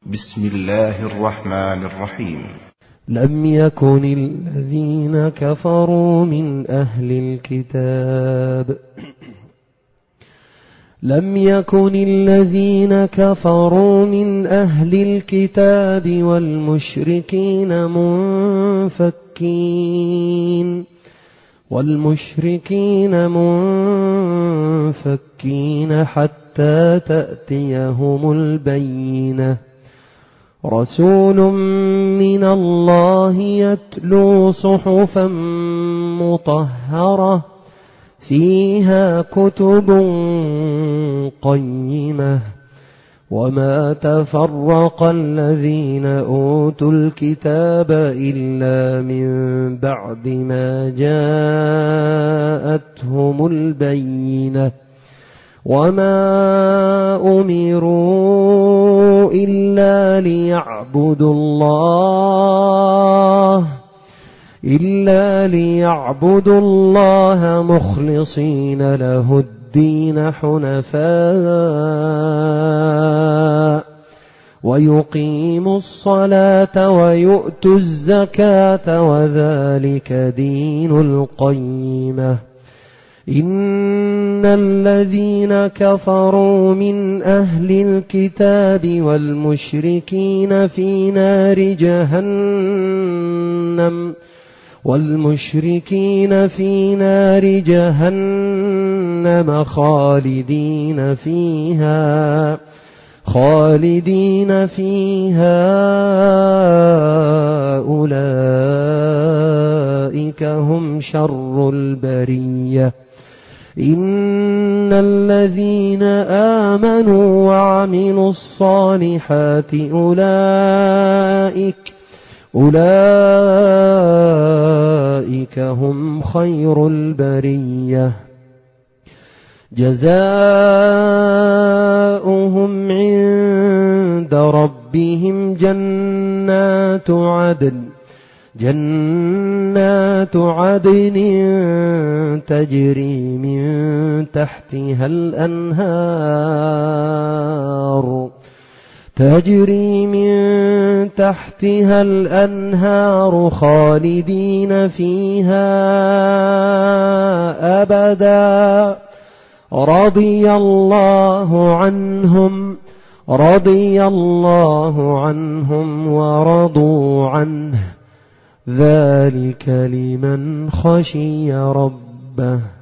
بسم الله الرحمن الرحيم. لم يكن الذين كفروا من أهل الكتاب لم يكن الذين كفروا من أهل الكتاب والمشركين منفكين حتى تأتيهم البينة. رسول من الله يتلو صحفا مطهرة فيها كتب قيمة وما تفرق الذين أوتوا الكتاب إلا من بعد ما جاءتهم البينة وما أمروا إلا ليعبدوا الله مخلصين له الدين حنفاء ويقيموا الصلاة ويؤتوا الزكاة وذلك دين القيمة. إن الذين كفروا من أهل الكتاب والمشركين في نار جهنم خالدين فيها أولئك هم شر البرية. إن الذين آمنوا وعملوا الصالحات أولئك هم خير البرية. جزاؤهم عند ربهم جنات عدن تجري من تحتها الأنهار خالدين فيها أبدا. رضي الله عنهم ورضوا عنه ذلك لمن خشي ربه.